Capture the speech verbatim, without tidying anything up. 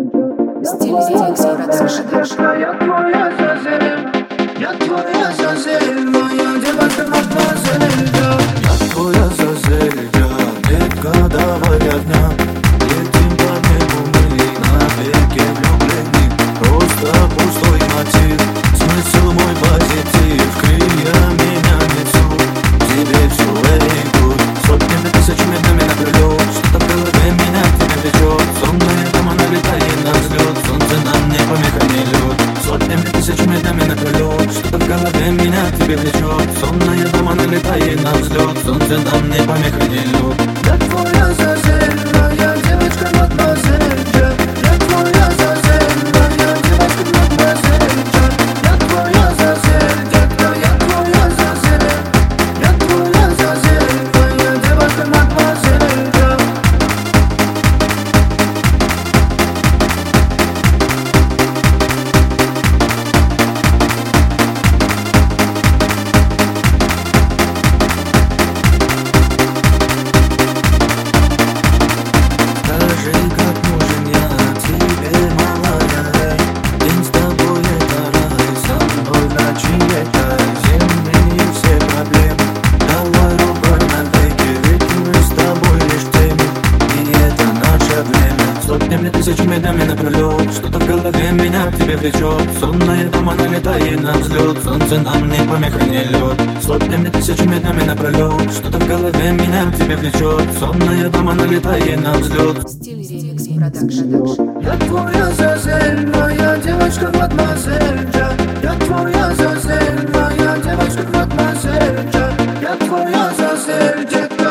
Стиль Алексей Продакшн. Я твоя Зазель, я твоя Зазель, моя девочка мадемуазель. Я твоя Зазель, детка, давай огня. Летим по небу мы навеки влюблены. Просто пустой мотив, смысл мой позитив. Крылья меня несут, тебе все эйгут. Сотнями тысячами днями наперед, что-то в голове меня к тебе влечет. Сонная дома налетает на взлет, солнце нам не помеха, не лед. Сотнями тысячами днями наперед, что-то в голове меня к тебе влечет. Сонная дома налетает на взлет, солнце нам не помеха, не лед. Я твоя Зазель, моя девочка мадемуазель. Я твоя Зазель, моя девочка мадемуазель. Я твоя Зазель, детка, я твоя Зазель. Я твоя Зазель, моя девочка мадемуазель. Скажи, как нужен я тебе, малая. День с тобой это рай, со мной в ночи это земные все проблемы. Давай рукой навеки, ведь мы с тобой лишь теми, и это наше время. Сотнями тысячами днями напролет, что-то в голове меня к тебе влечет. Сонная дома налетает на взлет, солнце нам не помеха, не лед. Сотнями тысячами днями напролет, что-то в голове меня к тебе влечет. Сонная дома налетает на взлет. Стиль Алексей Продакшн. Я твоя Зазель, моя девочка мадемуазель. Я твоя Зазель, моя девочка мадемуазель. Я твоя Зазель, детка.